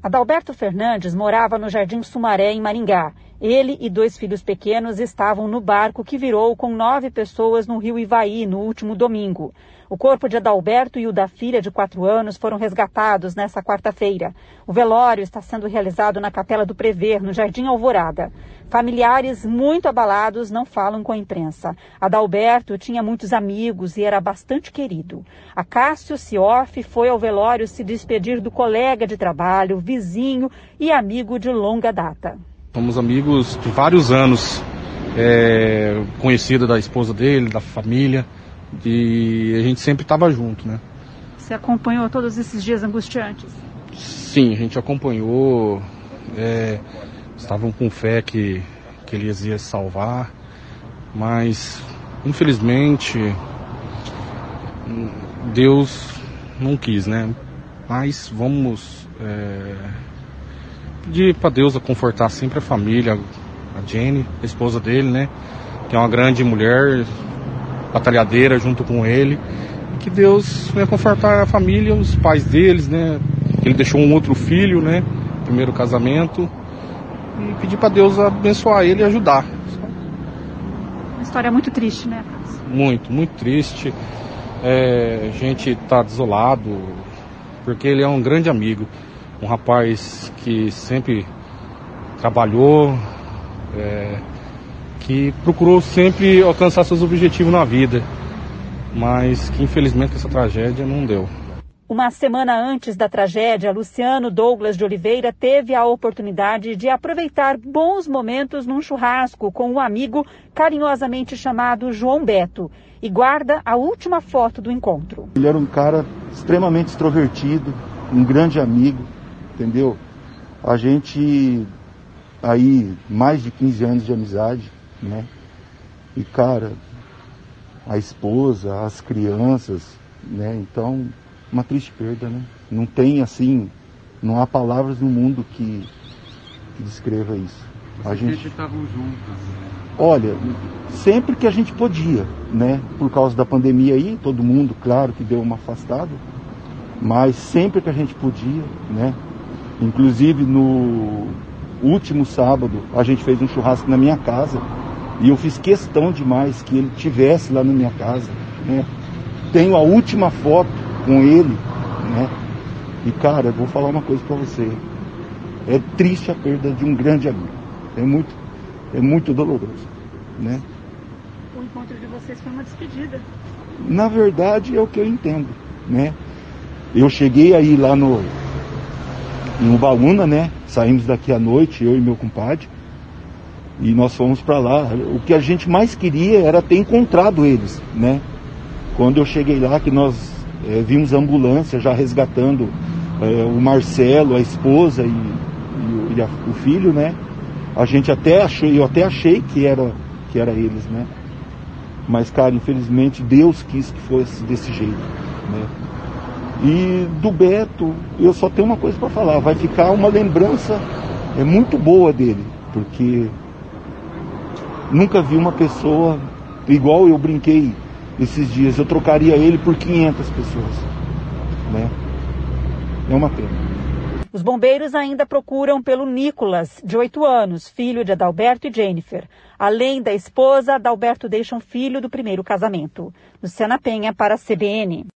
Adalberto Fernandes morava no Jardim Sumaré, em Maringá. Ele e 2 filhos pequenos estavam no barco que virou com 9 pessoas no rio Ivaí no último domingo. O corpo de Adalberto e o da filha de 4 anos foram resgatados nesta quarta-feira. O velório está sendo realizado na Capela do Prever, no Jardim Alvorada. Familiares muito abalados não falam com a imprensa. Adalberto tinha muitos amigos e era bastante querido. Acácio Cioff foi ao velório se despedir do colega de trabalho, vizinho e amigo de longa data. Somos amigos de vários anos, conhecido da esposa dele, da família, e a gente sempre estava junto, né? Você acompanhou todos esses dias angustiantes? Sim, a gente acompanhou, estavam com fé que ele ia salvar, mas infelizmente Deus não quis, né? Mas vamos pedir para Deus a confortar sempre a família, a Jenny, a esposa dele, né? Que é uma grande mulher, batalhadeira junto com ele. E que Deus venha confortar a família, os pais deles, né? Ele deixou um outro filho, né? Primeiro casamento. E pedir para Deus abençoar ele e ajudar. Uma história muito triste, né? Muito, muito triste. A gente está desolado, porque ele é um grande amigo. Um rapaz que sempre trabalhou, que procurou sempre alcançar seus objetivos na vida, mas que infelizmente essa tragédia não deu. Uma semana antes da tragédia, Luciano Douglas de Oliveira teve a oportunidade de aproveitar bons momentos num churrasco com um amigo carinhosamente chamado João Beto e guarda a última foto do encontro. Ele era um cara extremamente extrovertido, um grande amigo, entendeu? A gente aí mais de 15 anos de amizade, né? E cara, a esposa, as crianças, né? Então, uma triste perda, né? Não tem assim, não há palavras no mundo que descreva isso. Vocês estavam juntos? Olha, sempre que a gente podia, né? Por causa da pandemia aí, todo mundo, claro, que deu uma afastada, mas sempre que a gente podia, né? Inclusive no último sábado a gente fez um churrasco na minha casa e eu fiz questão demais que ele estivesse lá na minha casa, né? Tenho a última foto com ele, né? E cara, eu vou falar uma coisa para você. É triste a perda de um grande amigo. É muito doloroso, né? O encontro de vocês foi uma despedida. Na verdade é o que eu entendo, né? Eu cheguei aí lá em Ubaúna, né? Saímos daqui à noite, eu e meu compadre, e nós fomos para lá. O que a gente mais queria era ter encontrado eles, né? Quando eu cheguei lá, que nós vimos a ambulância já resgatando o Marcelo, a esposa e o filho, né? Eu até achei que era eles, né? Mas, cara, infelizmente Deus quis que fosse desse jeito, né? E do Beto, eu só tenho uma coisa para falar, vai ficar uma lembrança muito boa dele, porque nunca vi uma pessoa igual eu brinquei esses dias, eu trocaria ele por 500 pessoas, né? É uma pena. Os bombeiros ainda procuram pelo Nicolas, de 8 anos, filho de Adalberto e Jennifer. Além da esposa, Adalberto deixa um filho do primeiro casamento. Luciana Penha para a CBN.